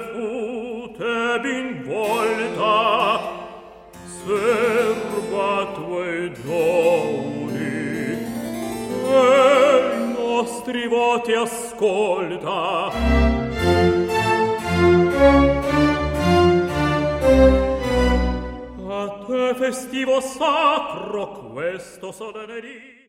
fute bin volta, serva tuoi doni, e i nostri voti ascolta. A te festivo sacro questo solenne dì.